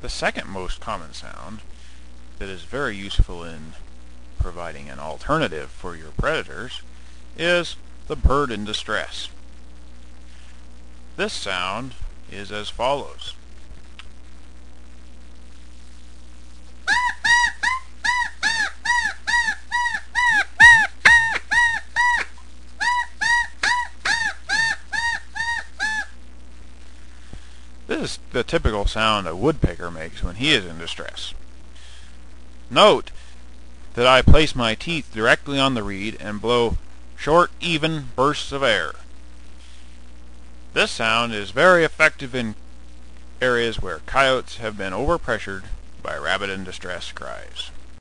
The second most common sound that is very useful in providing an alternative for your predators is the bird in distress. This sound is as follows. This is the typical sound a woodpecker makes when he is in distress. Note that I place my teeth directly on the reed and blow short, even bursts of air. This sound is very effective in areas where coyotes have been overpressured by rabbit in distress cries.